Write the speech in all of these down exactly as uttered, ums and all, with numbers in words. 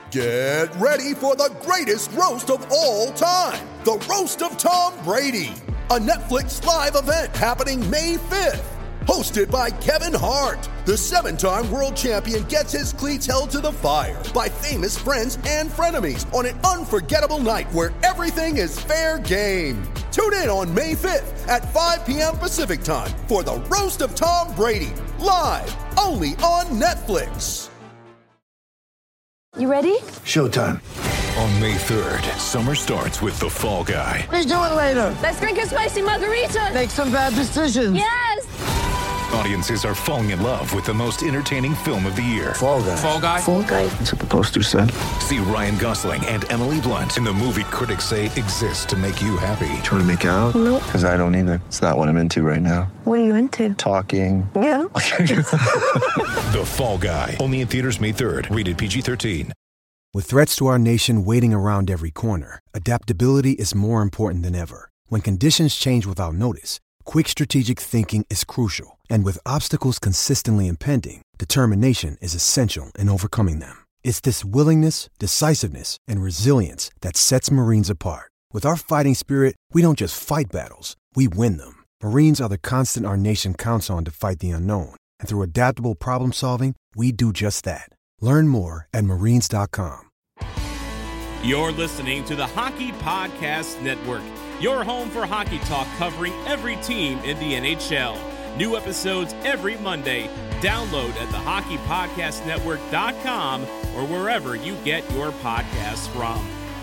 Get ready for the greatest roast of all time, the Roast of Tom Brady, a Netflix live event happening May fifth. Hosted by Kevin Hart, the seven-time world champion gets his cleats held to the fire by famous friends and frenemies on an unforgettable night where everything is fair game. Tune in on May fifth at five p.m. Pacific time for the Roast of Tom Brady, live only on Netflix. You ready? Showtime. On May third, summer starts with The Fall Guy. Let's do it later. Let's drink a spicy margarita. Make some bad decisions. Yes! Audiences are falling in love with the most entertaining film of the year. Fall Guy. Fall Guy. Fall Guy. That's what the poster said. See Ryan Gosling and Emily Blunt in the movie critics say exists to make you happy. Trying to make it out? Nope. Because I don't either. It's not what I'm into right now. What are you into? Talking. Yeah. The Fall Guy. Only in theaters May third. Rated P G thirteen. With threats to our nation waiting around every corner, adaptability is more important than ever. When conditions change without notice, quick strategic thinking is crucial. And with obstacles consistently impending, determination is essential in overcoming them. It's this willingness, decisiveness, and resilience that sets Marines apart. With our fighting spirit, we don't just fight battles, we win them. Marines are the constant our nation counts on to fight the unknown. And through adaptable problem solving, we do just that. Learn more at marines dot com. You're listening to the Hockey Podcast Network, your home for hockey talk covering every team in the N H L. New episodes every Monday. Download at the hockey podcast network dot com or wherever you get your podcasts from.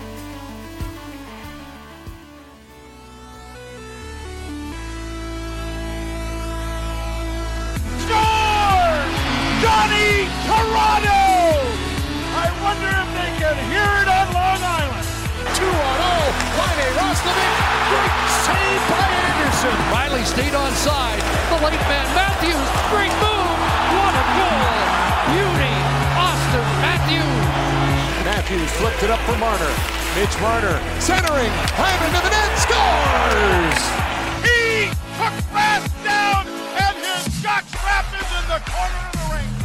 Score! Johnny Toronto! I wonder if they can hear it on Long Island. two on oh, Riley Roslovic, great save by Anderson. Riley stayed on side. The late man Matthews, great move. What a goal! Beauty, Austin Matthews. Matthews flipped it up for Marner. Mitch Marner centering, hammer to the net, scores! He took fast down and his shot trapped into the corner of the ring.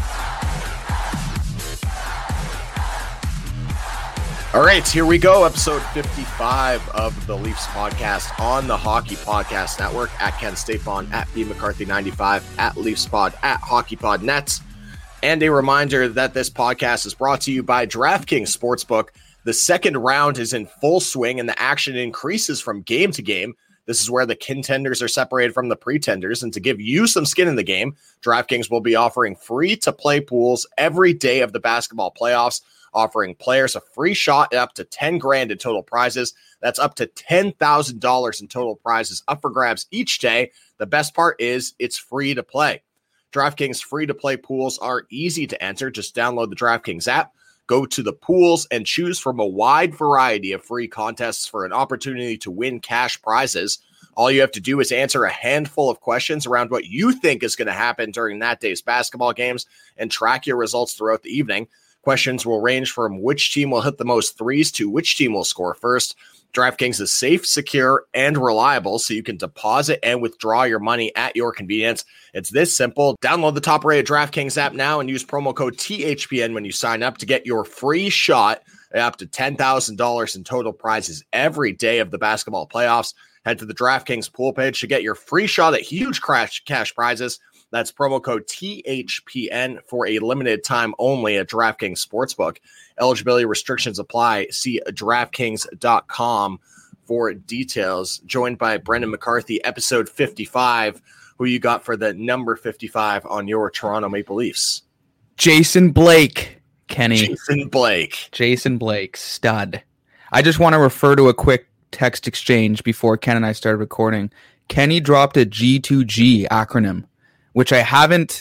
All right, here we go. Episode fifty-five of the Leafs podcast on the Hockey Podcast Network. At Ken Stapon, at B McCarthy ninety-five, at LeafsPod, at HockeyPodNet. And a reminder that this podcast is brought to you by DraftKings Sportsbook. The second round is in full swing and the action increases from game to game. This is where the contenders are separated from the pretenders. And to give you some skin in the game, DraftKings will be offering free-to-play pools every day of the basketball playoffs, offering players a free shot at up to ten grand in total prizes. That's up to ten thousand dollars in total prizes up for grabs each day. The best part is it's free to play. DraftKings free-to-play pools are easy to enter. Just download the DraftKings app, go to the pools, and choose from a wide variety of free contests for an opportunity to win cash prizes. All you have to do is answer a handful of questions around what you think is going to happen during that day's basketball games and track your results throughout the evening. Questions will range from which team will hit the most threes to which team will score first. DraftKings is safe, secure, and reliable, so you can deposit and withdraw your money at your convenience. It's this simple. Download the top-rated DraftKings app now and use promo code T H P N when you sign up to get your free shot at up to ten thousand dollars in total prizes every day of the basketball playoffs. Head to the DraftKings pool page to get your free shot at huge cash, cash prizes. That's promo code T H P N for a limited time only at DraftKings Sportsbook. Eligibility restrictions apply. See DraftKings dot com for details. Joined by Brendan McCarthy, episode fifty-five. Who you got for the number fifty-five on your Toronto Maple Leafs? Jason Blake, Kenny. Jason Blake. Jason Blake, stud. I just want to refer to a quick text exchange before Ken and I started recording. Kenny dropped a G two G acronym, which I haven't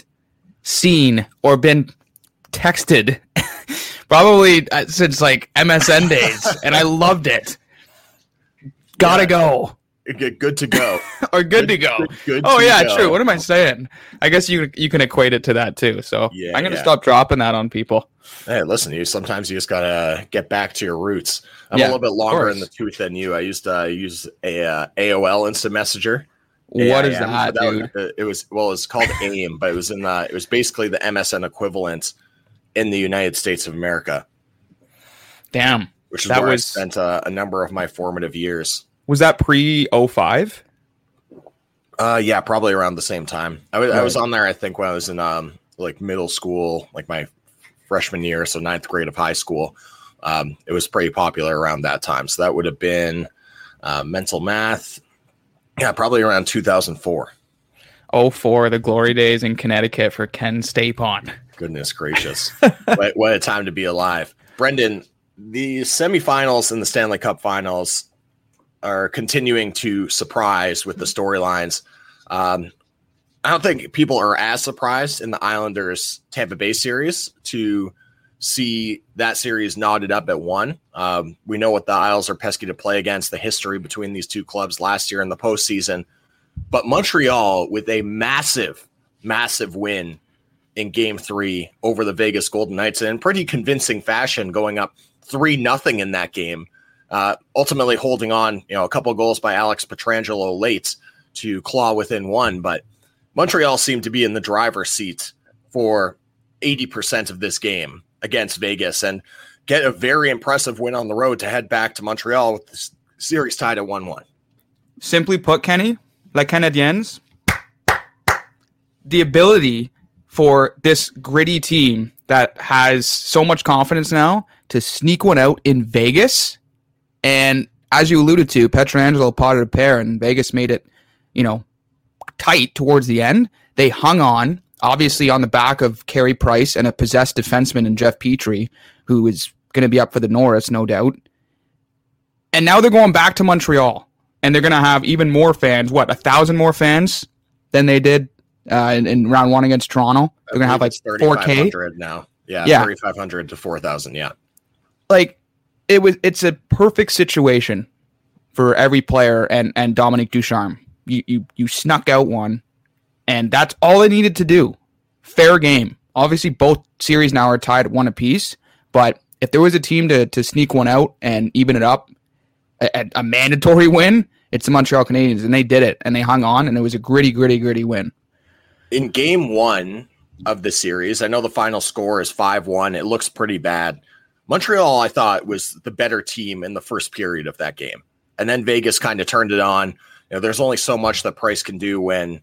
seen or been texted probably since like M S N days, and I loved it. Gotta yeah. go. Good, good to go. or good, good to go. Good, good oh, to yeah, go. True. What am I saying? I guess you you can equate it to that, too. So yeah, I'm going to yeah. stop dropping that on people. Hey, listen, you sometimes you just got to get back to your roots. I'm yeah, a little bit longer in the tooth than you. I used uh, use a uh, A O L Instant Messenger. What yeah, is that, that dude? Was, it was, well, it's called AIM, but it was in the, it was basically the M S N equivalent in the United States of America. Damn. Which is that where was, I spent uh, a number of my formative years. Was that pre oh five? Uh, yeah, probably around the same time. I was, right. I was on there, I think, when I was in um, like middle school, like my freshman year, so ninth grade of high school. Um, it was pretty popular around that time. So that would have been uh, mental math. Yeah, probably around two thousand four. oh four, the glory days in Connecticut for Ken Stapon. Goodness gracious. what, what a time to be alive. Brendan, the semifinals and the Stanley Cup finals are continuing to surprise with the storylines. Um, I don't think people are as surprised in the Islanders Tampa Bay series to see that series knotted up at one. Um, we know what the Isles are pesky to play against, the history between these two clubs last year in the postseason. But Montreal with a massive, massive win in game three over the Vegas Golden Knights in pretty convincing fashion, going up three nothing in that game. Uh, ultimately holding on, you know, a couple of goals by Alex Pietrangelo late to claw within one, but Montreal seemed to be in the driver's seat for eighty percent of this game against Vegas and get a very impressive win on the road to head back to Montreal with the series tied at one one. Simply put, Kenny, like Canadiens, the ability for this gritty team that has so much confidence now to sneak one out in Vegas. And as you alluded to, Pietrangelo potted a pair and Vegas made it, you know, tight towards the end. They hung on, obviously on the back of Carey Price and a possessed defenseman in Jeff Petrie, who is going to be up for the Norris, no doubt. And now they're going back to Montreal, and they're going to have even more fans, what, a thousand more fans than they did uh, in, in round one against Toronto? They're going to have like four K now. Yeah, yeah. thirty-five hundred to four thousand, yeah. Like, It was. It's a perfect situation for every player and, and Dominique Ducharme. You, you you snuck out one, and that's all they needed to do. Fair game. Obviously, both series now are tied at one apiece, but if there was a team to, to sneak one out and even it up, a, a mandatory win, it's the Montreal Canadiens, and they did it, and they hung on, and it was a gritty, gritty, gritty win. In game one of the series, I know the final score is five one. It looks pretty bad. Montreal, I thought, was the better team in the first period of that game. And then Vegas kind of turned it on. You know, there's only so much that Price can do when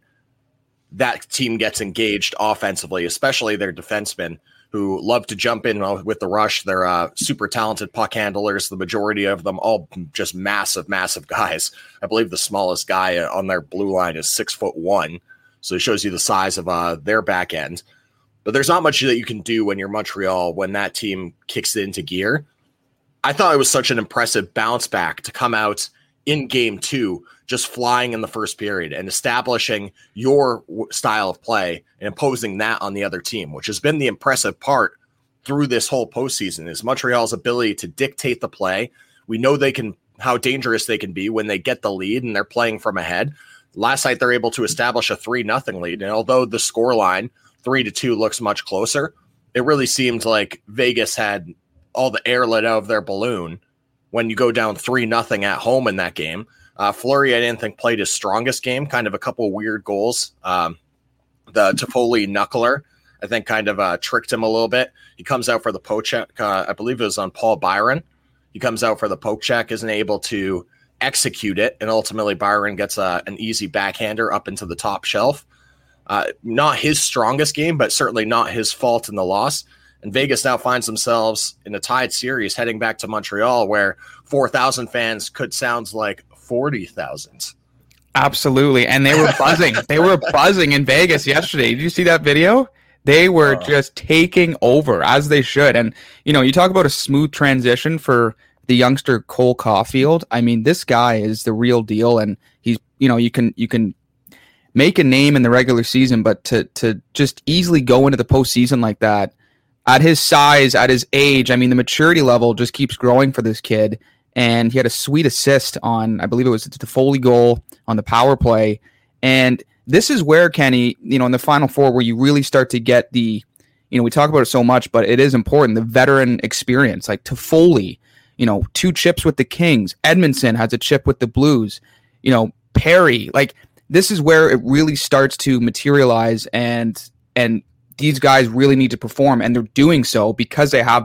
that team gets engaged offensively, especially their defensemen who love to jump in with the rush. They're uh, super talented puck handlers, the majority of them all just massive, massive guys. I believe the smallest guy on their blue line is six foot one. So it shows you the size of uh, their back end. But there's not much that you can do when you're Montreal when that team kicks it into gear. I thought it was such an impressive bounce back to come out in game two, just flying in the first period and establishing your w- style of play and imposing that on the other team, which has been the impressive part through this whole postseason is Montreal's ability to dictate the play. We know they can, how dangerous they can be when they get the lead and they're playing from ahead. Last night, they're able to establish a three nothing lead. And although the scoreline three to two looks much closer, it really seemed like Vegas had all the air let out of their balloon when you go down three nothing at home in that game. Uh, Fleury, I didn't think played his strongest game, kind of a couple weird goals. Um, the Toffoli knuckler, I think kind of uh, tricked him a little bit. He comes out for the poke check. Uh, I believe it was on Paul Byron. He comes out for the poke check, isn't able to execute it. And ultimately Byron gets uh, an easy backhander up into the top shelf. Uh, not his strongest game, but certainly not his fault in the loss. And Vegas now finds themselves in a tied series heading back to Montreal where four thousand fans could sound like forty thousand. Absolutely. And they were buzzing. They were buzzing in Vegas yesterday. Did you see that video? They were oh. just taking over as they should. And, you know, you talk about a smooth transition for the youngster Cole Caulfield. I mean, this guy is the real deal. And he's, you know, you can, you can, make a name in the regular season, but to to just easily go into the postseason like that, at his size, at his age, I mean, the maturity level just keeps growing for this kid. And he had a sweet assist on, I believe it was the Foley goal on the power play. And this is where, Kenny, you know, in the Final Four, where you really start to get the, you know, we talk about it so much, but it is important, the veteran experience, like Toffoli, you know, two chips with the Kings. Edmondson has a chip with the Blues. You know, Perry, like, this is where it really starts to materialize, and and these guys really need to perform, and they're doing so because they have that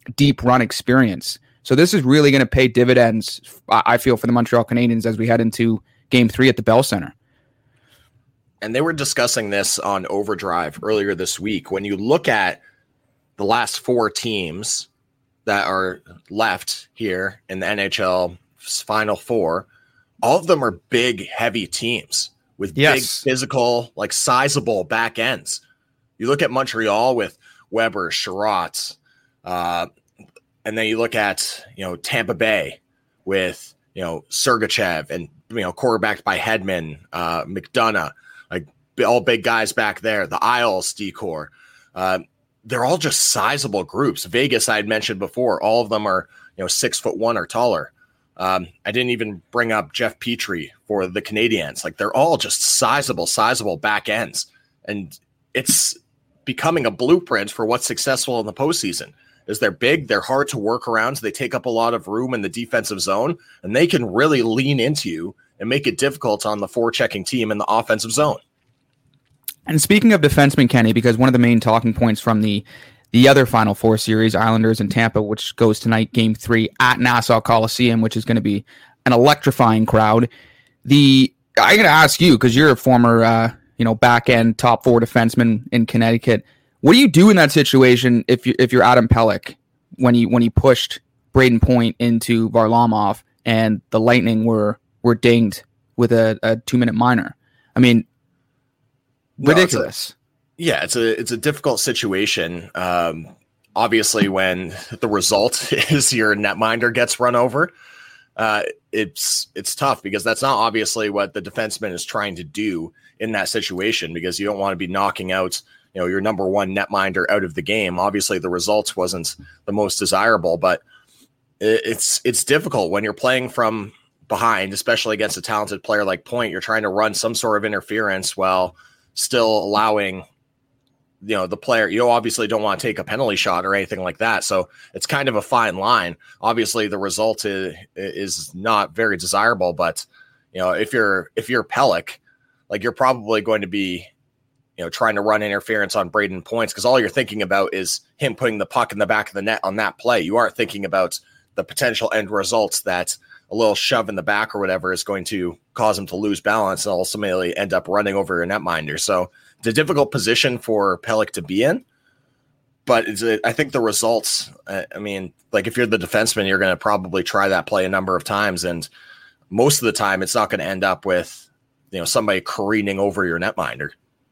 deep run experience. So this is really going to pay dividends, I feel, for the Montreal Canadiens as we head into Game Three at the Bell Center. And they were discussing this on Overdrive earlier this week. When you look at the last four teams that are left here in the N H L Final Four, all of them are big, heavy teams with yes. big, physical, like sizable back ends. You look at Montreal with Weber, Sherratt, uh, and then you look at, you know, Tampa Bay with, you know, Sergachev and, you know, quarterbacked by Hedman, uh, McDonough, like all big guys back there. The Isles decor. Uh, they're all just sizable groups. Vegas, I had mentioned before, all of them are, you know, six foot one or taller. Um, I didn't even bring up Jeff Petrie for the Canadiens. Like they're all just sizable, sizable back ends. And it's becoming a blueprint for what's successful in the postseason. Is they're big, they're hard to work around, so they take up a lot of room in the defensive zone, and they can really lean into you and make it difficult on the forechecking team in the offensive zone. And speaking of defensemen, Kenny, because one of the main talking points from the the other Final Four series, Islanders and Tampa, which goes tonight, Game Three at Nassau Coliseum, which is going to be an electrifying crowd. The I'm going to ask you, because you're a former, uh, you know, back end top four defenseman in Connecticut. What do you do in that situation if you if you're Adam Pelech when he when he pushed Braden Point into Varlamov and the Lightning were were dinged with a, a two minute minor? I mean, ridiculous. No, it's a, yeah, it's a it's a difficult situation. Um, obviously, when the result is your netminder gets run over, uh, it's it's tough because that's not obviously what the defenseman is trying to do in that situation, because you don't want to be knocking out, you know, your number one netminder out of the game. Obviously, the results wasn't the most desirable, but it's it's difficult when you're playing from behind, especially against a talented player like Point. You're trying to run some sort of interference while still allowing, you know, the player. You obviously don't want to take a penalty shot or anything like that. So it's kind of a fine line. Obviously, the result is is not very desirable, but you know, if you're if you're Pelech, like you're probably going to be, you know, trying to run interference on Braden Points, because all you're thinking about is him putting the puck in the back of the net on that play. You aren't thinking about the potential end results that a little shove in the back or whatever is going to cause him to lose balance and ultimately end up running over your netminder. So it's a difficult position for Pelech to be in, but it's a, I think the results, I mean, like if you're the defenseman, you're going to probably try that play a number of times. And most of the time it's not going to end up with, you know, somebody careening over your netminder.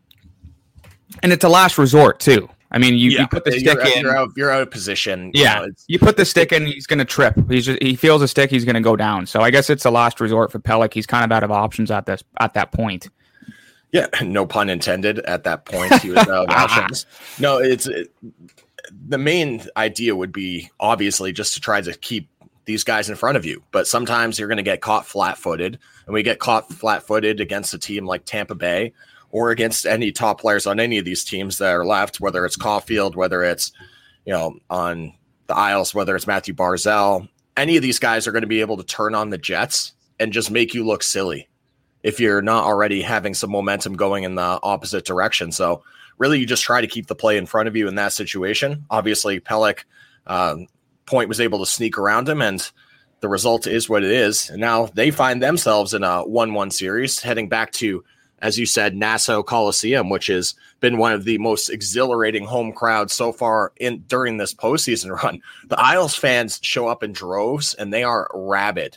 And it's a last resort too. I mean, you, yeah, you put the stick you're, in. You're out, you're out of position. Yeah, you, know, you put the stick in, he's going to trip. He's just, he feels a stick, he's going to go down. So I guess it's a last resort for Pelech. He's kind of out of options at this at that point. Yeah, no pun intended. At that point, he was out of options. No, it's it, the main idea would be obviously just to try to keep these guys in front of you. But sometimes you're going to get caught flat-footed, and we get caught flat-footed against a team like Tampa Bay, or against any top players on any of these teams that are left, whether it's Caulfield, whether it's, you know, on the Isles, whether it's Matthew Barzal. Any of these guys are going to be able to turn on the Jets and just make you look silly if you're not already having some momentum going in the opposite direction. So really, you just try to keep the play in front of you in that situation. Obviously, Pelech, um, Point was able to sneak around him, and the result is what it is. And now they find themselves in a one one series heading back to, as you said, Nassau Coliseum, which has been one of the most exhilarating home crowds so far in during this postseason run. The Isles fans show up in droves, and they are rabid.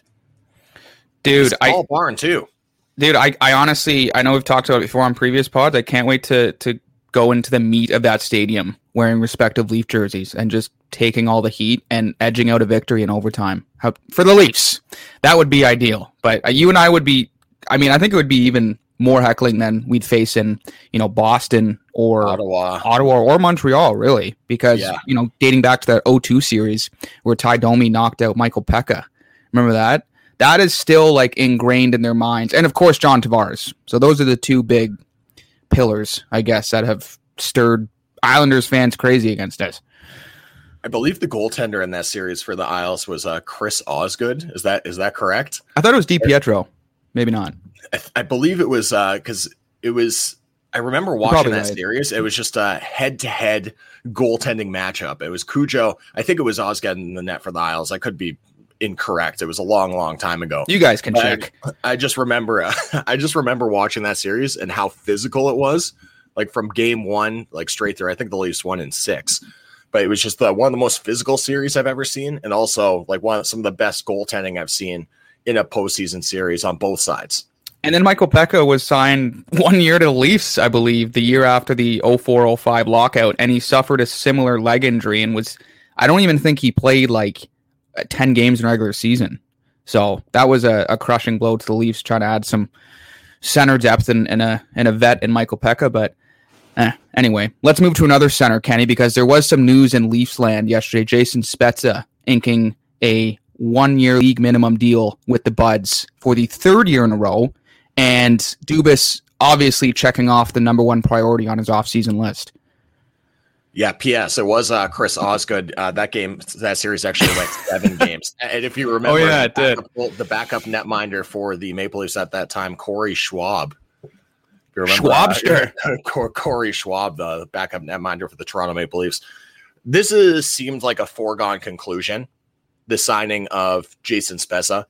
Dude, I all barn too. Dude, I, I honestly, I know we've talked about it before on previous pods. I can't wait to to go into the meat of that stadium wearing respective Leaf jerseys and just taking all the heat and edging out a victory in overtime. How, for the Leafs, that would be ideal. But uh, you and I would be, I mean, I think it would be even more heckling than we'd face in, you know, Boston or Ottawa, Ottawa or Montreal, really, because, yeah. you know, dating back to that oh two series where Ty Domi knocked out Michael Pekka. Remember that? That is still like ingrained in their minds. And of course, John Tavares. So those are the two big pillars, I guess, that have stirred Islanders fans crazy against us. I believe the goaltender in that series for the Isles was uh, Chris Osgood. Is that is that correct? I thought it was DiPietro. Maybe not. I, I believe it was because uh, it was I remember watching that right. series. It was just a head-to-head goaltending matchup. It was Cujo. I think it was Osgood in the net for the Isles. I could be incorrect. It was a long, long time ago. You guys can but check. I, I just remember. Uh, I just remember watching that series and how physical it was. Like from game one, like straight through. I think the Leafs won in six, but it was just the, one of the most physical series I've ever seen, and also like one of some of the best goaltending I've seen in a postseason series on both sides. And then Michael Pekka was signed one year to the Leafs, I believe, the year after the oh four oh five lockout, and he suffered a similar leg injury and was. I don't even think he played like ten games in regular season. So that was a, a crushing blow to the Leafs, trying to add some center depth and, and a and a vet in Michael Pekka, but. Eh, anyway, let's move to another center, Kenny, because there was some news in Leafs land yesterday. Jason Spezza inking a one-year league minimum deal with the Buds for the third year in a row, and Dubas obviously checking off the number one priority on his offseason list. Yeah, P S it was uh, Chris Osgood. Uh, that game, that series actually went seven games. And if you remember, oh, yeah, it the, did. Backup, the backup netminder for the Maple Leafs at that time, Corey Schwab. You remember Schwabster. Uh, Corey Schwab, the backup netminder for the Toronto Maple Leafs. This is seemed like a foregone conclusion, the signing of Jason Spezza.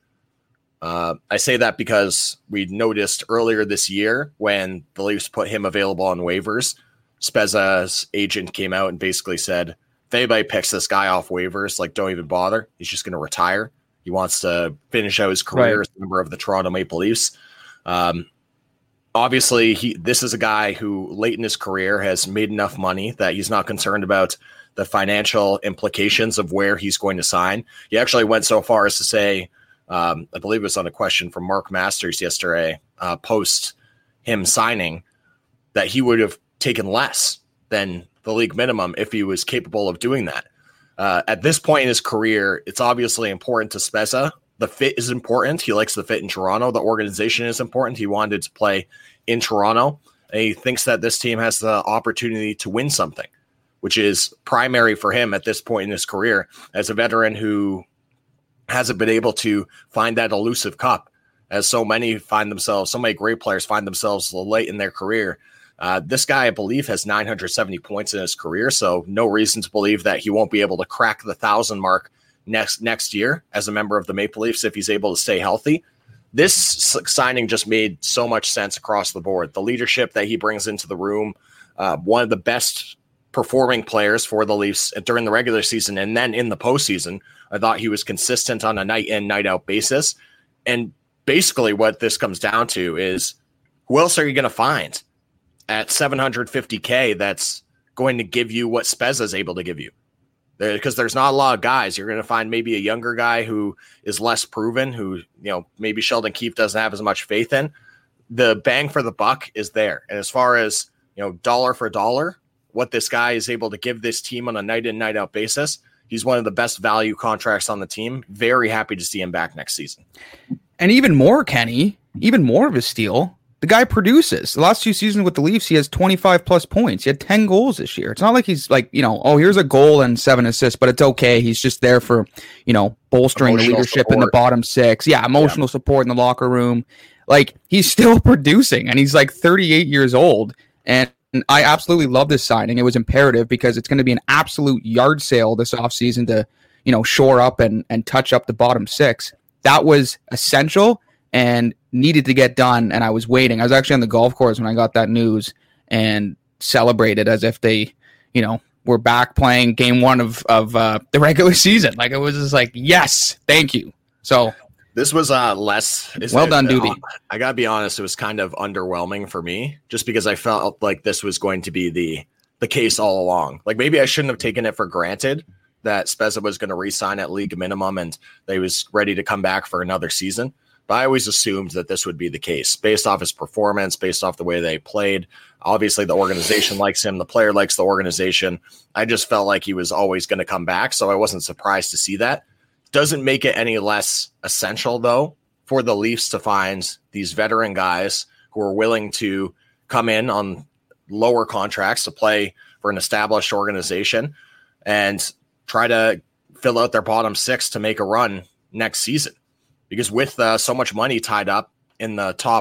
Uh, I say that because we noticed earlier this year when the Leafs put him available on waivers, Spezza's agent came out and basically said, if anybody picks this guy off waivers, like don't even bother. He's just going to retire. He wants to finish out his career right. as a member of the Toronto Maple Leafs. Um, Obviously, he this is a guy who late in his career has made enough money that he's not concerned about the financial implications of where he's going to sign. He actually went so far as to say, um, I believe it was on a question from Mark Masters yesterday, uh, post him signing, that he would have taken less than the league minimum if he was capable of doing that. Uh, at this point in his career, it's obviously important to Spezza. The fit is important. He likes the fit in Toronto. The organization is important. He wanted to play in Toronto. And he thinks that this team has the opportunity to win something, which is primary for him at this point in his career as a veteran who hasn't been able to find that elusive cup, as so many find themselves, so many great players find themselves late in their career. Uh, this guy, I believe, has nine hundred seventy points in his career, so no reason to believe that he won't be able to crack the thousand mark next next year as a member of the Maple Leafs if he's able to stay healthy. This signing just made so much sense across the board. The leadership that he brings into the room, uh, one of the best performing players for the Leafs during the regular season and then in the postseason. I thought he was consistent on a night in, night out basis. And basically what this comes down to is, who else are you going to find at seven hundred fifty K that's going to give you what Spezza is able to give you? Because there's not a lot of guys. You're going to find maybe a younger guy who is less proven, who, you know, maybe Sheldon Keefe doesn't have as much faith in. The bang for the buck is there. And as far as, you know, dollar for dollar, what this guy is able to give this team on a night in, night out basis, he's one of the best value contracts on the team. Very happy to see him back next season. And even more, Kenny, even more of a steal. The guy produces. The last two seasons with the Leafs, he has twenty-five plus points. He had ten goals this year. It's not like he's like, you know, oh, here's a goal and seven assists, but it's okay. He's just there for, you know, bolstering emotional the leadership support in the bottom six. Yeah, emotional yeah. support in the locker room. Like, he's still producing, and he's like thirty-eight years old. And I absolutely love this signing. It was imperative because it's going to be an absolute yard sale this offseason to, you know, shore up and, and touch up the bottom six. That was essential and needed to get done, and I was waiting. I was actually on the golf course when I got that news and celebrated as if they, you know, were back playing game one of, of uh, the regular season. Like, it was just like, yes, thank you. So this was uh, less... Well done, Doobie. Uh, I got to be honest, it was kind of underwhelming for me, just because I felt like this was going to be the the case all along. Like, maybe I shouldn't have taken it for granted that Spezza was going to re-sign at league minimum and they was ready to come back for another season. But I always assumed that this would be the case based off his performance, based off the way they played. Obviously, the organization likes him. The player likes the organization. I just felt like he was always going to come back, so I wasn't surprised to see that. Doesn't make it any less essential, though, for the Leafs to find these veteran guys who are willing to come in on lower contracts to play for an established organization and try to fill out their bottom six to make a run next season. Because with uh, so much money tied up in the top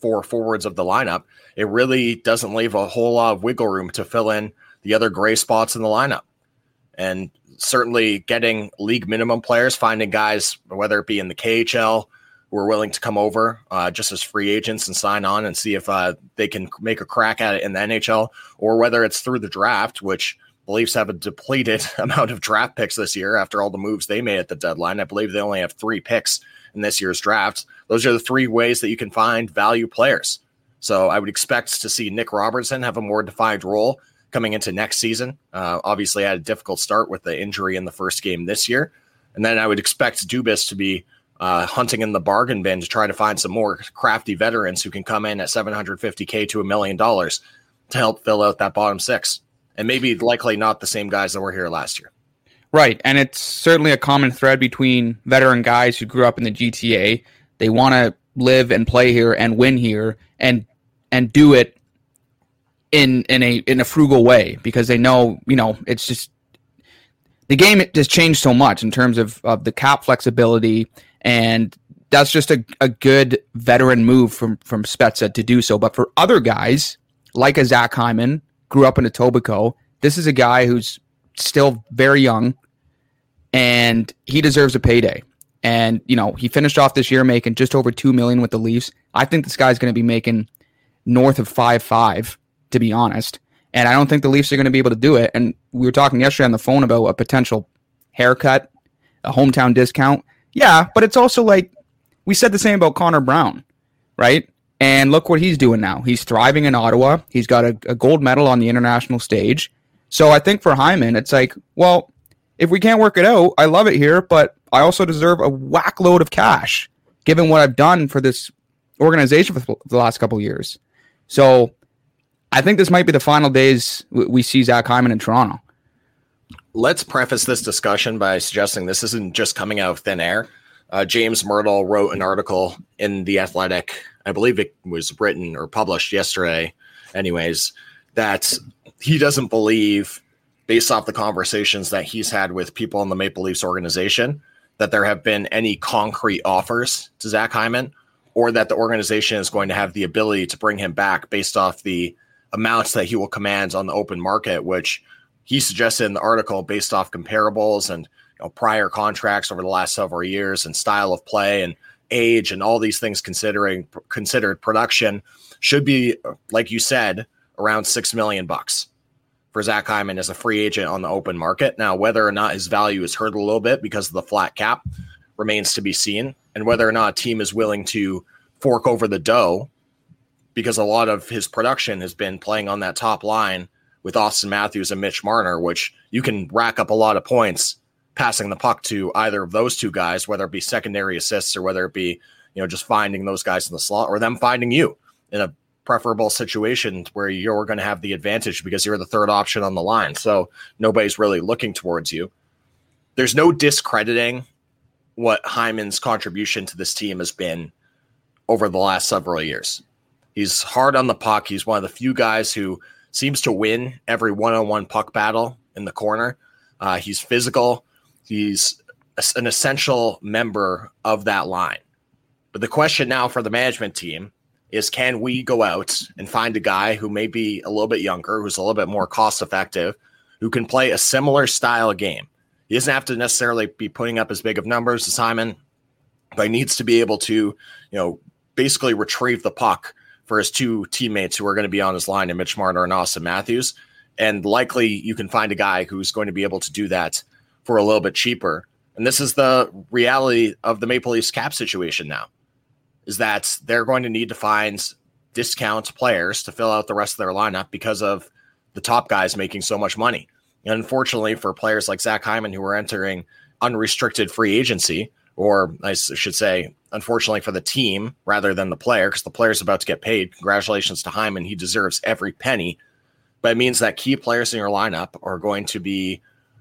four forwards of the lineup, it really doesn't leave a whole lot of wiggle room to fill in the other gray spots in the lineup. And certainly getting league minimum players, finding guys, whether it be in the K H L, who are willing to come over uh, just as free agents and sign on and see if uh, they can make a crack at it in the N H L, or whether it's through the draft, which the Leafs have a depleted amount of draft picks this year after all the moves they made at the deadline. I believe they only have three picks in this year's draft. Those are the three ways that you can find value players. So I would expect to see Nick Robertson have a more defined role coming into next season. Uh, obviously had a difficult start with the injury in the first game this year. And then I would expect Dubas to be uh, hunting in the bargain bin to try to find some more crafty veterans who can come in at seven hundred fifty K to a million dollars to help fill out that bottom six. And maybe likely not the same guys that were here last year. Right. And it's certainly a common thread between veteran guys who grew up in the G T A. They want to live and play here and win here and and do it in in a in a frugal way, because they know, you know, it's just the game it just changed so much in terms of, of the cap flexibility, and that's just a, a good veteran move from from Spezza to do so. But for other guys like a Zach Hyman, grew up in Etobicoke, this is a guy who's still very young, and he deserves a payday. And, you know, he finished off this year making just over two million dollars with the Leafs. I think this guy's going to be making north of five five, to be honest. And I don't think the Leafs are going to be able to do it. And we were talking yesterday on the phone about a potential haircut, a hometown discount. Yeah, but it's also like, we said the same about Connor Brown, right? And look what he's doing now. He's thriving in Ottawa. He's got a, a gold medal on the international stage. So I think for Hyman, it's like, well, if we can't work it out, I love it here, but I also deserve a whack load of cash, given what I've done for this organization for the last couple of years. So I think this might be the final days we see Zach Hyman in Toronto. Let's preface this discussion by suggesting this isn't just coming out of thin air. Uh, James Myrtle wrote an article in The Athletic, I believe it was written or published yesterday, anyways, that he doesn't believe, based off the conversations that he's had with people in the Maple Leafs organization, that there have been any concrete offers to Zach Hyman, or that the organization is going to have the ability to bring him back based off the amounts that he will command on the open market, which he suggested in the article based off comparables and, you know, prior contracts over the last several years and style of play and age and all these things considering considered production should be, like you said, around six million bucks for Zach Hyman as a free agent on the open market. Now, whether or not his value is hurt a little bit because of the flat cap remains to be seen, and whether or not a team is willing to fork over the dough, because a lot of his production has been playing on that top line with Austin Matthews and Mitch Marner, which you can rack up a lot of points passing the puck to either of those two guys, whether it be secondary assists or whether it be, you know, just finding those guys in the slot or them finding you in a preferable situation where you're going to have the advantage because you're the third option on the line. So nobody's really looking towards you. There's no discrediting what Hyman's contribution to this team has been over the last several years. He's hard on the puck. He's one of the few guys who seems to win every one-on-one puck battle in the corner. Uh, he's physical. He's an essential member of that line. But the question now for the management team is, can we go out and find a guy who may be a little bit younger, who's a little bit more cost-effective, who can play a similar style of game? He doesn't have to necessarily be putting up as big of numbers as Hyman, but he needs to be able to, you know, basically retrieve the puck for his two teammates who are going to be on his line, in Mitch Marner and Austin Matthews. And likely you can find a guy who's going to be able to do that for a little bit cheaper. And this is the reality of the Maple Leafs cap situation now, is that they're going to need to find discount players to fill out the rest of their lineup because of the top guys making so much money. And unfortunately for players like Zach Hyman, who are entering unrestricted free agency, or I should say, unfortunately for the team rather than the player, because the player's about to get paid. Congratulations to Hyman. He deserves every penny. But it means that key players in your lineup are going to be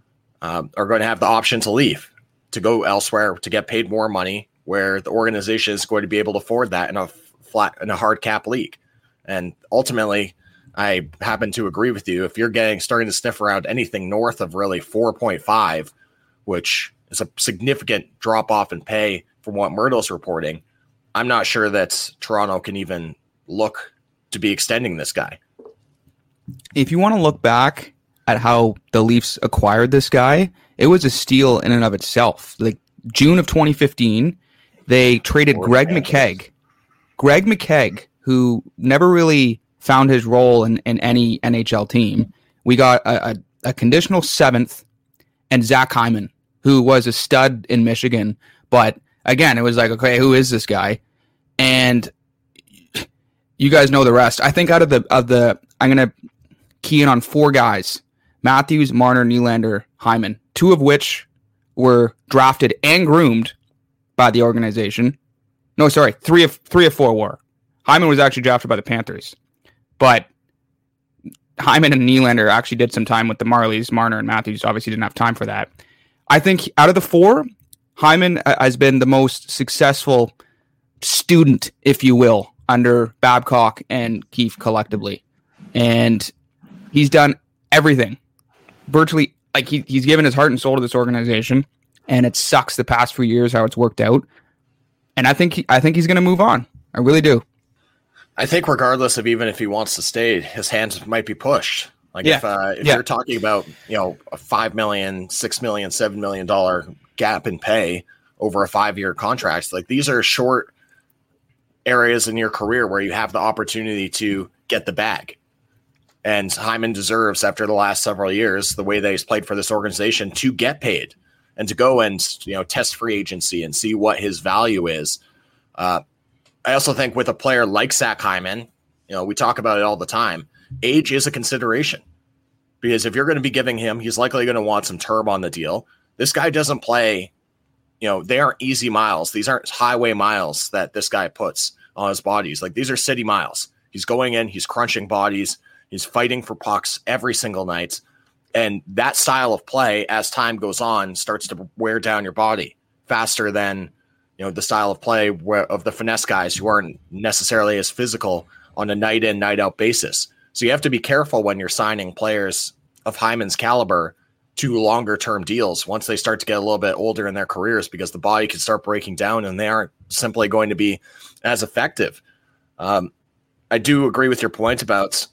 um, are going to have the option to leave, to go elsewhere, to get paid more money, where the organization is going to be able to afford that in a flat, in a hard cap league. And ultimately, I happen to agree with you. If you're getting starting to sniff around anything north of really four point five, which is a significant drop off in pay from what Myrtle's reporting, I'm not sure that Toronto can even look to be extending this guy. If you want to look back at how the Leafs acquired this guy, it was a steal in and of itself. Like June of twenty fifteen, they traded Greg McKegg. Greg McKegg, who never really found his role in, in any N H L team. We got a, a, a conditional seventh and Zach Hyman, who was a stud in Michigan. But again, it was like, okay, who is this guy? And you guys know the rest. I think out of the, of the I'm going to key in on four guys: Matthews, Marner, Nylander, Hyman, two of which were drafted and groomed by the organization. No, sorry, three of three of four were. Hyman was actually drafted by the Panthers, but Hyman and Nylander actually did some time with the Marlies. Marner and Matthews obviously didn't have time for that. I think out of the four, Hyman has been the most successful student, if you will, under Babcock and Keefe collectively. And he's done everything. Virtually, like he, he's given his heart and soul to this organization, and it sucks the past few years how it's worked out. And I think he, I think he's going to move on. I really do. I think regardless of even if he wants to stay, his hands might be pushed. Like yeah. if uh, if yeah. you're talking about, you know, a five million, six million, seven million dollar gap in pay over a five year contract, like these are short areas in your career where you have the opportunity to get the bag. And Hyman deserves, after the last several years, the way that he's played for this organization, to get paid and to go and, you know, test free agency and see what his value is. Uh, I also think with a player like Zach Hyman, you know, we talk about it all the time. Age is a consideration, because if you're going to be giving him, he's likely going to want some term on the deal. This guy doesn't play, you know, they aren't easy miles. These aren't highway miles that this guy puts on his bodies. Like, these are city miles. He's going in, he's crunching bodies, he's fighting for pucks every single night. And that style of play, as time goes on, starts to wear down your body faster than, you know, the style of play where, of the finesse guys who aren't necessarily as physical on a night in, night out basis. So you have to be careful when you're signing players of Hyman's caliber to longer term deals once they start to get a little bit older in their careers, because the body can start breaking down and they aren't simply going to be as effective. Um, I do agree with your point about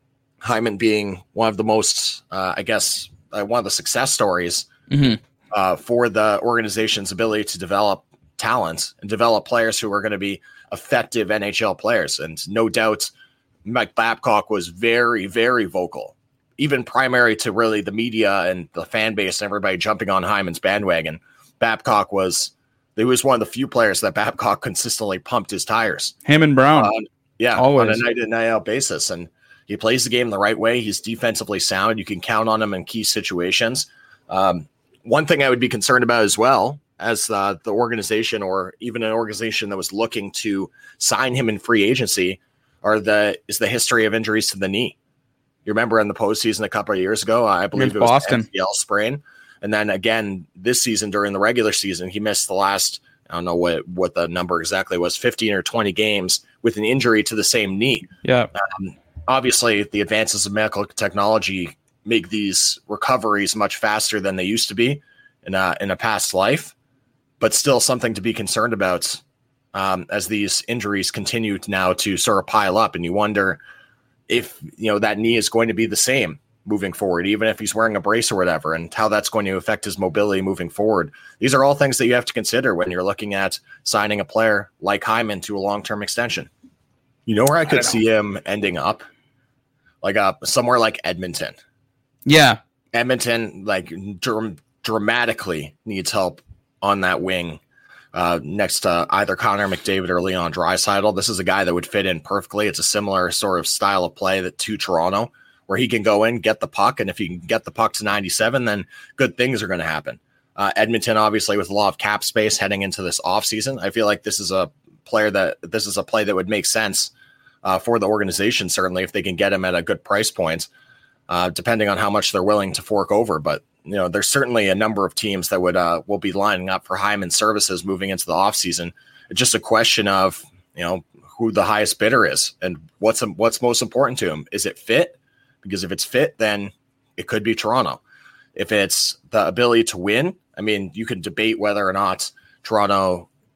Hyman being one of the most, uh, I guess, uh, one of the success stories mm-hmm. uh, for the organization's ability to develop talent and develop players who are going to be effective N H L players. And no doubt, Mike Babcock was very, very vocal, even primary to really the media and the fan base and everybody jumping on Hyman's bandwagon. Babcock was, he was one of the few players that Babcock consistently pumped his tires. Him and Brown. Uh, yeah, always. On a night in, night out basis. And he plays the game the right way. He's defensively sound. You can count on him in key situations. Um, one thing I would be concerned about as well, as uh, the organization or even an organization that was looking to sign him in free agency, are the is the history of injuries to the knee. You remember in the postseason a couple of years ago, I believe it was Boston. M C L sprain. And then again, this season during the regular season, he missed the last, I don't know what, what the number exactly was, fifteen or twenty games with an injury to the same knee. Yeah. Um, obviously, the advances of medical technology make these recoveries much faster than they used to be in a, in a past life, but still something to be concerned about um, as these injuries continue to now to sort of pile up. And you wonder if, you know, that knee is going to be the same moving forward, even if he's wearing a brace or whatever, and how that's going to affect his mobility moving forward. These are all things that you have to consider when you're looking at signing a player like Hyman to a long-term extension. You know where I could I see him ending up? Like uh, somewhere like Edmonton. Yeah. Edmonton, like dr- dramatically needs help on that wing uh, next to either Connor McDavid or Leon Draisaitl. This is a guy that would fit in perfectly. It's a similar sort of style of play that to Toronto, where he can go in, get the puck, and if he can get the puck to ninety-seven, then good things are going to happen. Uh, Edmonton, obviously, with a lot of cap space heading into this offseason, I feel like this is a player that this is a play that would make sense uh, for the organization, certainly if they can get him at a good price point, uh, depending on how much they're willing to fork over. But you know, there's certainly a number of teams that would uh, will be lining up for Hyman services moving into the offseason. It's just a question of, you know, who the highest bidder is and what's what's most important to him. Is it fit? Because if it's fit, then it could be Toronto. If it's the ability to win, I mean, you can debate whether or not Toronto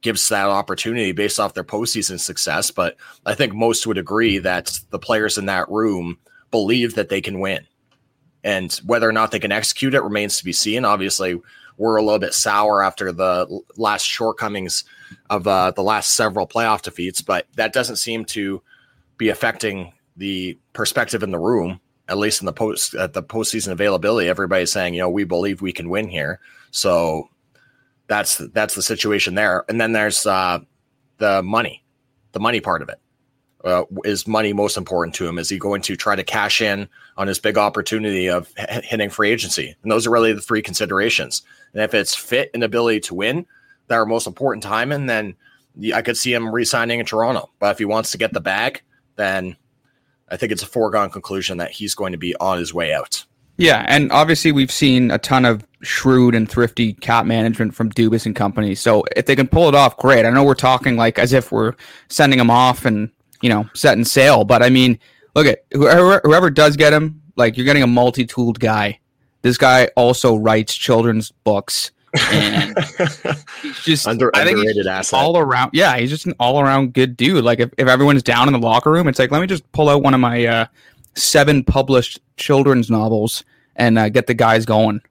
gives that opportunity based off their postseason success. But I think most would agree that the players in that room believe that they can win. And whether or not they can execute it remains to be seen. Obviously, we're a little bit sour after the last shortcomings of uh, the last several playoff defeats, but that doesn't seem to be affecting the perspective in the room, at least in the post at the postseason availability. Everybody's saying, you know, we believe we can win here. So that's that's the situation there. And then there's uh, the money, the money part of it. Uh, is money most important to him? Is he going to try to cash in on his big opportunity of h- hitting free agency? And those are really the three considerations. And if it's fit and ability to win that are most important to him, and then I could see him re-signing in Toronto. But if he wants to get the bag, then I think it's a foregone conclusion that he's going to be on his way out. Yeah, and obviously we've seen a ton of shrewd and thrifty cap management from Dubas and company. So if they can pull it off, great. I know we're talking like as if we're sending him off and, you know, setting sail. But I mean, look at whoever, whoever does get him, like you're getting a multi-tooled guy. This guy also writes children's books. And he's just Under, I think underrated he's asset. all around. Yeah, he's just an all around good dude. Like if, if everyone's down in the locker room, it's like, let me just pull out one of my uh, seven published children's novels and uh, get the guys going.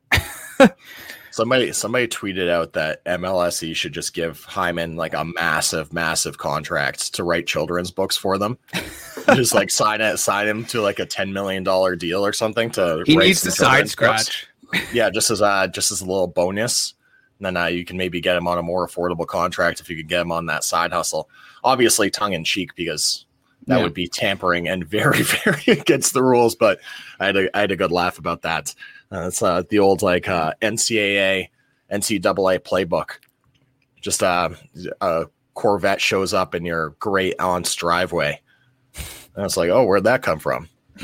Somebody somebody tweeted out that M L S E should just give Hyman like a massive, massive contract to write children's books for them. Just like sign it, sign him to like a ten million dollars deal or something to He write needs some the side children's books. scratch. Yeah, just as a just as a little bonus. And then uh, you can maybe get him on a more affordable contract if you could get him on that side hustle. Obviously tongue in cheek, because that Yeah. would be tampering and very, very against the rules. But I had a I had a good laugh about that. Uh, it's uh, the old like uh, N C double A, N C double A playbook. Just uh, a Corvette shows up in your great aunt's driveway. And it's like, oh, where'd that come from?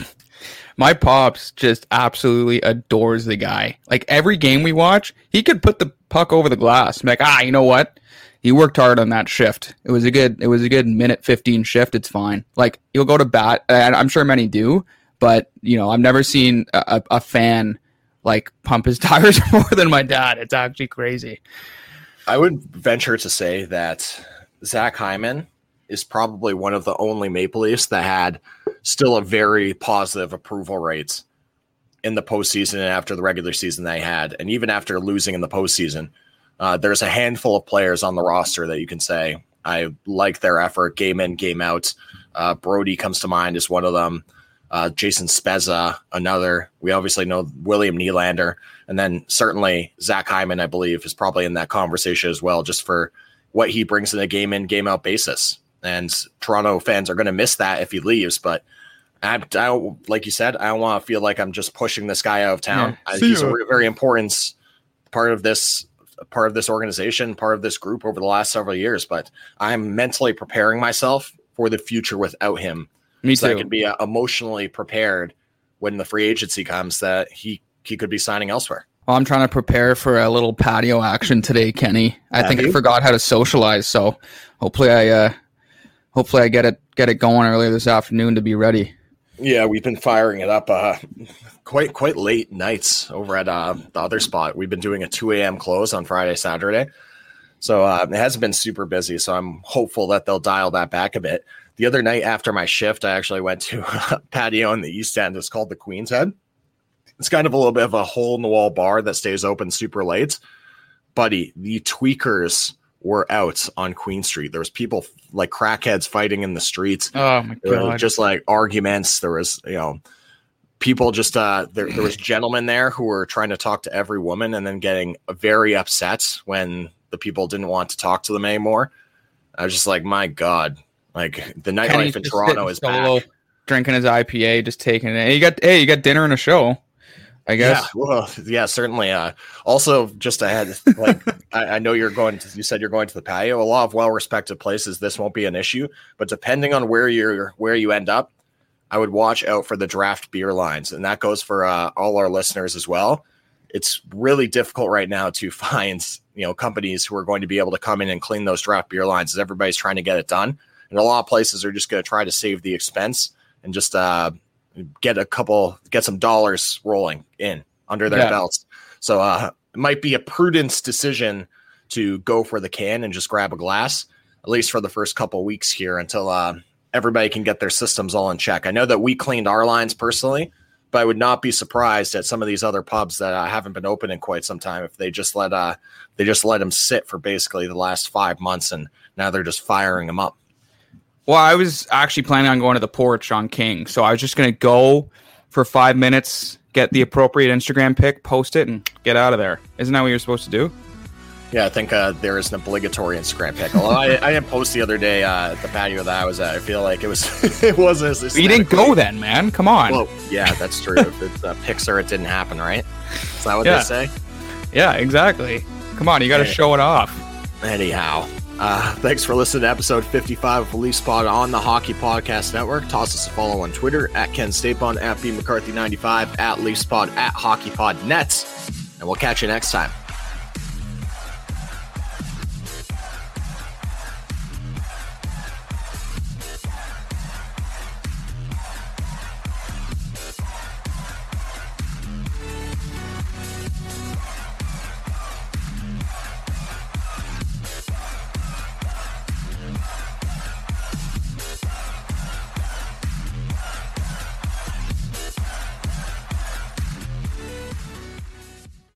My pops just absolutely adores the guy. Like every game we watch, he could put the puck over the glass. I'm like, ah, you know what? He worked hard on that shift. It was a good, it was a good minute fifteen shift. It's fine. Like he'll go to bat, and I'm sure many do, but you know, I've never seen a, a fan like pump his tires more than my dad. It's actually crazy. I would venture to say that Zach Hyman is probably one of the only Maple Leafs that had still a very positive approval rates in the postseason and after the regular season they had. And even after losing in the postseason, uh, there's a handful of players on the roster that you can say, I like their effort game in, game out. Uh, Brody comes to mind as one of them. Uh, Jason Spezza, another. We obviously know William Nylander. And then certainly Zach Hyman, I believe, is probably in that conversation as well, just for what he brings in a game in, game out basis. And Toronto fans are going to miss that if he leaves. But I, I don't, like you said, I don't want to feel like I'm just pushing this guy out of town. Yeah, I, he's a very important part of this, part of this organization, part of this group over the last several years. But I'm mentally preparing myself for the future without him. Me so too. I can be uh, emotionally prepared when the free agency comes that he, he could be signing elsewhere. Well, I'm trying to prepare for a little patio action today, Kenny. I Have think you? I forgot how to socialize, so hopefully I uh, hopefully I get it get it going earlier this afternoon to be ready. Yeah, we've been firing it up uh, quite quite late nights over at uh, the other spot. We've been doing a two a.m. close on Friday, Saturday. So uh, it hasn't been super busy, so I'm hopeful that they'll dial that back a bit. The other night after my shift, I actually went to a patio in the East End. It's called the Queen's Head. It's kind of a little bit of a hole-in-the-wall bar that stays open super late. Buddy, the tweakers were out on Queen Street. There was people like crackheads fighting in the streets. Oh, my There were God. just like arguments. There was, you know, people just, uh, there, there was gentlemen there who were trying to talk to every woman and then getting very upset when the people didn't want to talk to them anymore. I was just like, my God. Like the nightlife Kenny's in just Toronto sitting is solo, back. drinking his I P A, just taking it. Hey, you got hey, you got dinner and a show, I guess. Yeah, well, yeah, certainly. Uh, also, just ahead, like I, I know you're going to. You said you're going to the patio. A lot of well-respected places, this won't be an issue. But depending on where you're, where you end up, I would watch out for the draft beer lines, and that goes for uh, all our listeners as well. It's really difficult right now to find, you know, companies who are going to be able to come in and clean those draft beer lines, as everybody's trying to get it done. And a lot of places are just going to try to save the expense and just uh, get a couple, get some dollars rolling in under their Yeah. belts. So uh, it might be a prudence decision to go for the can and just grab a glass, at least for the first couple weeks here until uh, everybody can get their systems all in check. I know that we cleaned our lines personally, but I would not be surprised at some of these other pubs that uh, haven't been open in quite some time if they just let uh they just let them sit for basically the last five months and now they're just firing them up. Well, I was actually planning on going to the porch on King, so I was just going to go for five minutes, get the appropriate Instagram pic, post it, and get out of there. Isn't that what you're supposed to do? Yeah, I think uh, there is an obligatory Instagram pic. Although I, I didn't post the other day uh, at the patio that I was at. I feel like it was it was as you didn't go then, man. Come on. Well, yeah, that's true. If it's uh, Pixar, it didn't happen, right? Is that what yeah. they say? Yeah, exactly. Come on, you got to hey. show it off. Anyhow, uh, thanks for listening to episode fifty-five of Leafs Pod on the Hockey Podcast Network. Toss us a follow on Twitter at Ken Stapon, at B McCarthy ninety-five, at Leafs Pod, at Hockey Pod Nets, and we'll catch you next time.